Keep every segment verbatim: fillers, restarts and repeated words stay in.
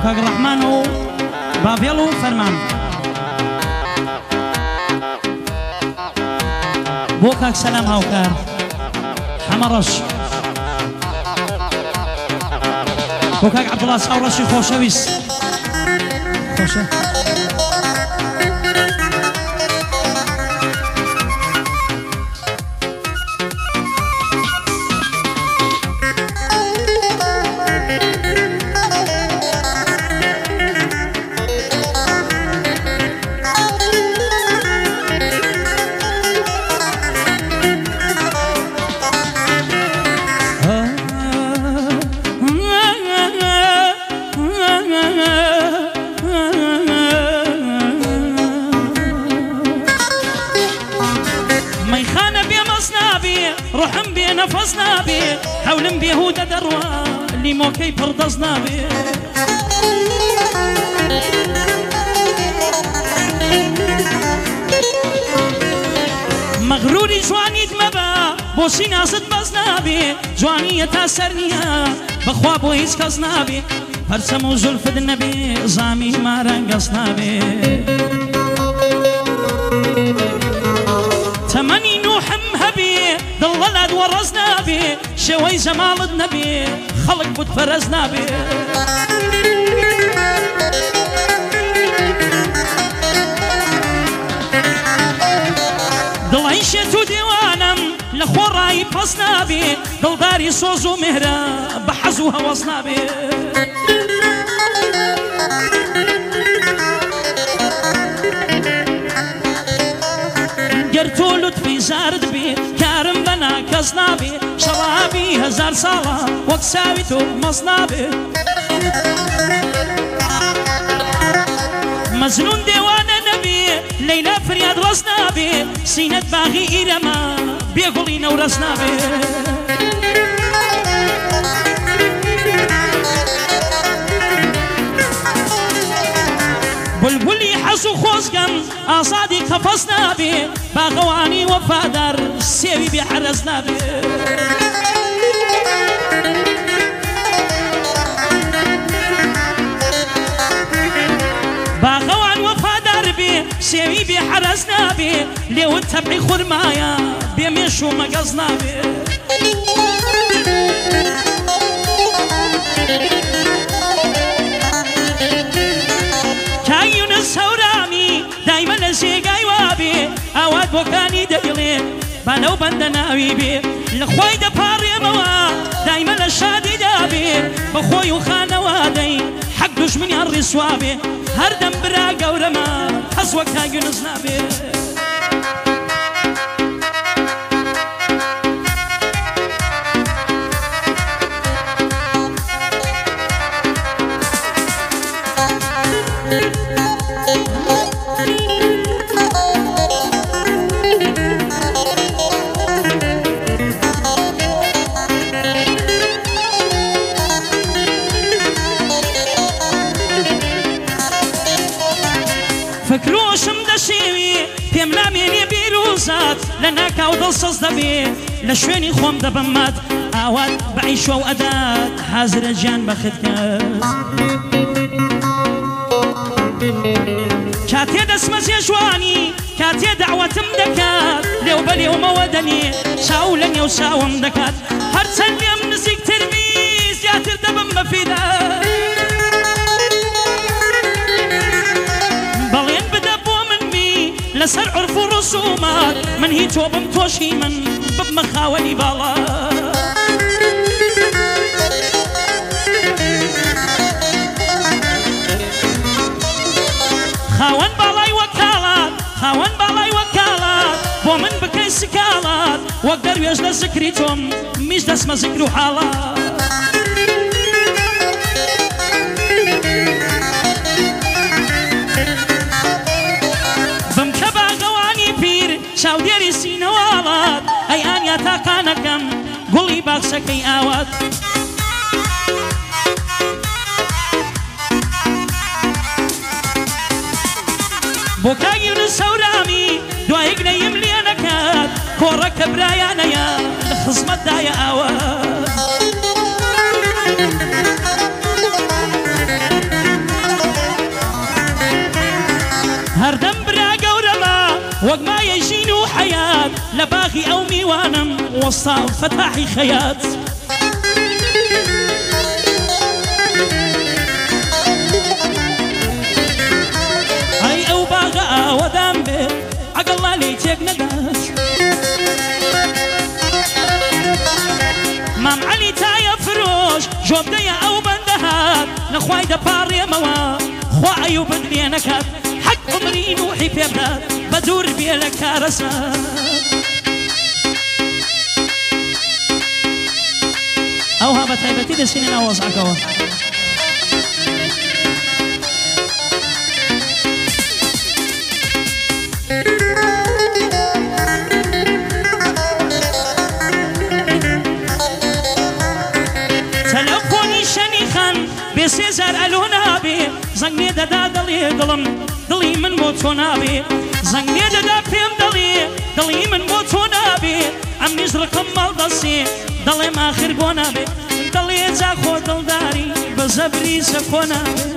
كاك الرحمن و بافيلو فرمان بوكاك سلام هاوكار حمرش بوكاك عبد الله ساورشي خوشويس خوشه روحم بي نفسنا بي حولم بيهودة دروا اللي موكي بردزنا بي مغروري جواني دمبا بوشي ناسد بزنا بي جواني يتاسرنيا بخوا بو هيس كزنا بي هرسمو زلفد النبي زامي ما رنقصنا بي تمني نوحم هبي ضللت ورزنا بي شوي جمال النبي خلق بود فرزنا بي دڵی شێت و دیوانم لە خۆڕایی پەس نابێ دڵداری سۆز و مهرە بە حەز و هەوەس نابێ گەر تۆ لوتفی زارت بێ کارم بە ناکەس نابێ شەڕابی هەزار ساڵە وەک ساوی تۆ مەس نابێ مەزنون دێوانە نەبێ لەیلا فریاد ڕەس نابێ سینەت باغی ئیرەمە بێگوڵی نەورەس نابێ بولبولی حەز و خۆزگەم ئازادی قەفەس نابێ باغەوانی وەفادار سێوی بێ حەرەز نابێ باغەوان وەفادار بێ سێوی بێ حەرەز نابێ لێوت تەبعی خورمایە بێ مێش و مەگەز نابێ کایونس هەورامی دایمە لە ژێگای وابێ ئاوات بۆکانی دەگڵێ بانەو بەندە ناوی بێ لە خۆی دەپاڕێمەوە دایمە لە شادی دابێ بە خۆی و خانەوادەی حەق دوژمنیان ڕیسوابێ هەردەم برا گەورەمە هەز وەک کایونس نابێ فکرۆشم دەشێوی پێم نامێنێ بیرروزات لە ناکاو دڵسەز دەبێ لە شوێنی خۆم دەبەمات ئاوات بەعیشە و ئەدات حازرە گیان بەخت کەس کاتێ دەسمەزێ جوانی کاتێ دەعوەتم دەکات لێو بەلێومەوە دەنێ چاو لە نێو چاوم دەکات هەرچەند لێم نزیکتر بی زیاتر دەبم بەفیدا بەڵێن بدە بۆ من بی لەسەر عرف و ڕسومات من هیچ تۆ بم تۆشی من ببمە خاوەنی باڵا خاوەن باڵای وەکاڵات خاوەن باڵای وەکاڵات بۆ من بکەی سکاڵات وەک دەروێژ لە زکری تۆم میش دەسمە زکر و حاڵات بمکە باغەوانی پیر چاودێری سینەواڵات ئەی ئانیا تاقانەکەم گوڵی باخچەکەی ئاوات بۆ کاگیونس هەورامی دوایەک نەیم لێ نەکات کۆڕەکە برایانەیە لە خزمەتدایە ئاوات باخي أو ميوانم وسط فتاحي خيات هاي أو باغا ودام بي عقل لي تيك نداس مام علي تايا فروش جوب ديا أو بندهات لخواي دباري موا خوا أيو بدلي نكات حق عمري نوحي بيبدات بدور بيلك رسات أو هابا تايبتي دي سنين أوزعك أوه تلفوني شنيخان بسيزر ألونا بي زنگني دادا دلي دلم دلي من موتونا بي زنگني دادا بيم دلي دلي من موتونا بي عم نزرق مال دسي دلي ما آخر بونا بي دلي زاخو دلداري بزبري سكونا بي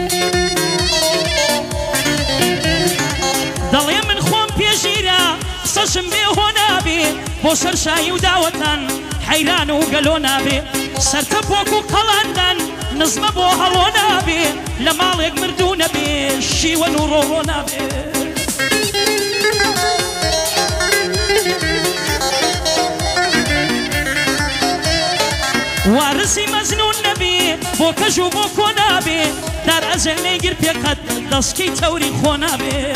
دلي من خوم بيجيرا سشم بي هونا بي بو سرشاي وداوتان حيران وقالونا بي سرتبوكو قلاندان نظم بو هلونا بي لمالك مردونا بي شي ونورونا بي وارسي مزنون نبي بو كجو بو كونا بي دار ازل نيجر بيقد دسكي توري خونا بي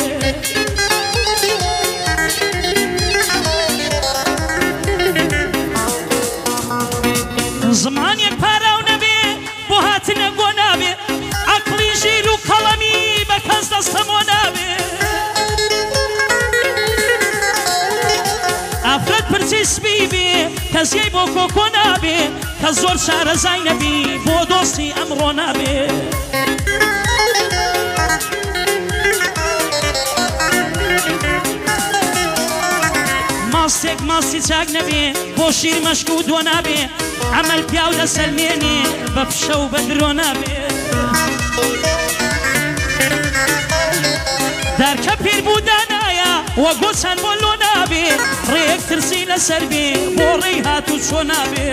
زمان يك باراو نبي بو هاتنا قونا بي عقلي جيرو كلامي بكز دستمونا بي افراد برسيس بيبي كزي بو كوكونا بي كزور شار زينبي بو دوستي امرونا بي ماستك ماستي تاق نبي بو شير مشكود ونبي عمل بياودة سلميني بفشو بدرونا بي دار كبير بودانايا وقوسان بولونا بي ريك ترسينا سربي بوري هاتو شونا بي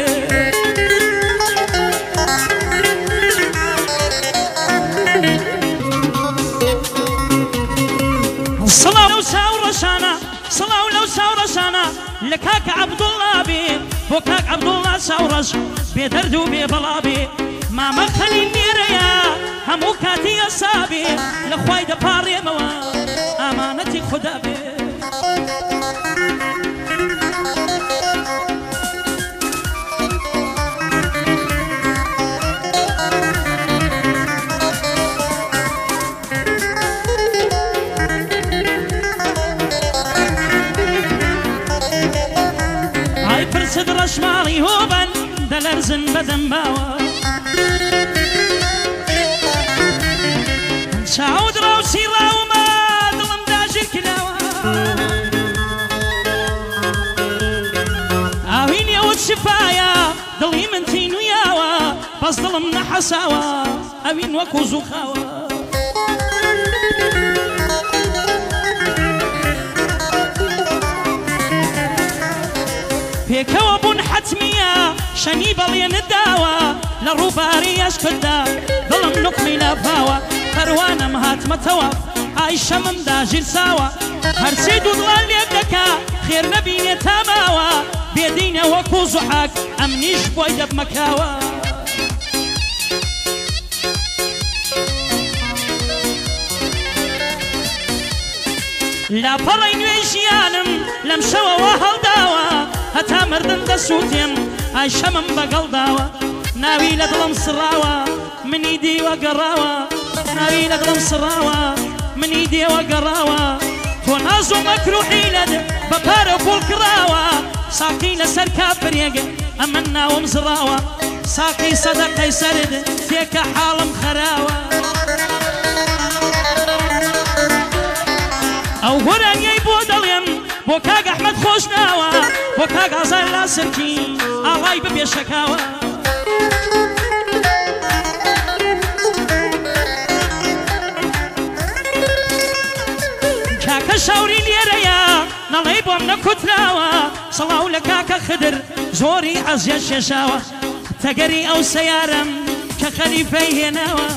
صلاة لو ساورة شانا صلاة لو ساورة شانا لكاك عبد الله بي بوكاك عبد الله ساورش بيدردو ببلابي ما مخلي نيريا همو كاتي أصابي لخواي دباري موا أمانتي خدا بي هاي برسد رشمالي هوبن دلرزن بدن باوا شعود روسي راوما دلم داجر كلاوا اوين يود شفايا دلي من تينو ياوا بس دلم نحساوا اوين وكو زخاوا بيكوا بون حتمية شني بلين الداوا لروباري اشكدا ظلم نقمي لفاوا كروانم هات متوف عايشة من داجر ساوا هرسيد وضلال يدكا خير نبيني تاماوا بيدينا وكو زحاك امنيش بويدا بمكاوا لا برين ويجيانم لم شوا وهل داوا هتا مردن دسوتيم عايشة من بقل داوا ناوي لدلم سراوا من ايدي وقراوا ناوي لدلم سراوا من ايدي وقراوا ونازو مكروحي لد ببارو والكراوا ساقي لسر كابريق امنا ومزراوا ساقي صدقي سرد فيك حالم خراوا او قران يبو دليم بوكاق احمد خوش ناوا بوكاق عزال لا سركي الله ببيا شكاوا كاكا شاوري ليريا نالي بوم نكتراوا سەڵاو لە کاکە خدر زۆری عەزیە شێشاوە تەگەری ئەو سەیارەم کە خەلیفەی هێناوە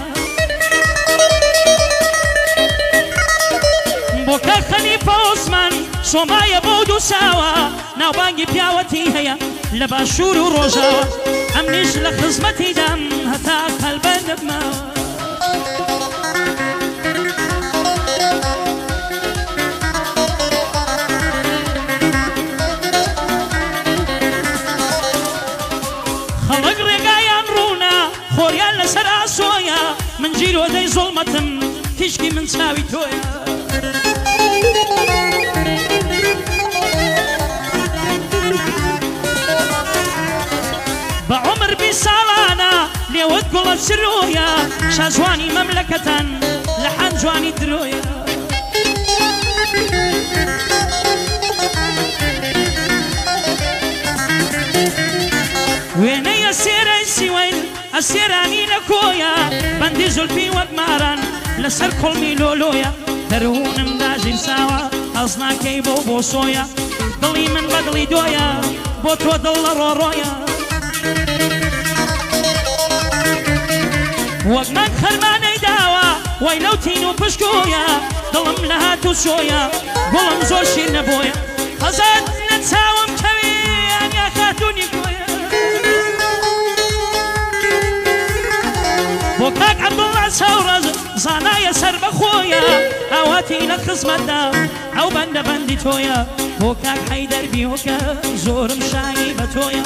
بۆ کە خەلیفە عوسمان سۆمایە بۆ دوو ساوە ناوبانگی پیاوەتی هەیە لە باشوور و ڕۆژاوە ئەمنیش لە خزمەتی دام هەتا قەلبە دەبماوە خەڵک ڕێگایان ڕوونا خۆریان لەسەر ئاسۆیە من جیرۆدەی زوڵمەتم تیشکی من چاوی تۆیە بە عومر بی ساڵانە لێوت گوڵە سرویە شازوانی مەملەکەتان لە حەن جوانی درۆیە وێنەی ئەسێرەی سیوەیل ئەسێرانی لە کۆیە بەندی زولفی وەک ماران لەسەر کۆڵمی لۆلۆیە دەروونم داژین ساوە ئەز ناکەی بۆ بۆ سۆیە دڵی من بە دڵی دۆیە بۆ تۆ دڵ لە ڕۆڕۆیە وەک من خەرمانەی داوە وای لەو تین و پشکۆیە دڵم لە هات و سۆیە گوڵم زۆر شیر نەبۆیە خەزات لە چاوم کەوی ئەنیا خاتوونی کۆیە بۆ کاک عەبدوڵڵا چاوڕەز زانایە سەر بەخۆیە ئاواتی لە خزمەتدا ئەو بەندە بەندی تۆیە بۆ کاک حەیدەر بیهۆکە زۆرم شایی بە تۆیە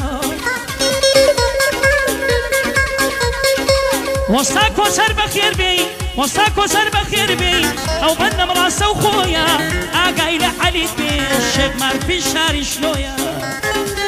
وەستا کۆسەر بەخێر بێی وەستا کۆسەر بەخێر بێی ئەو بەندەم ڕاستە و خۆیە ئاگای لە عەلیت بێ شێک مارفی شاری شلۆیە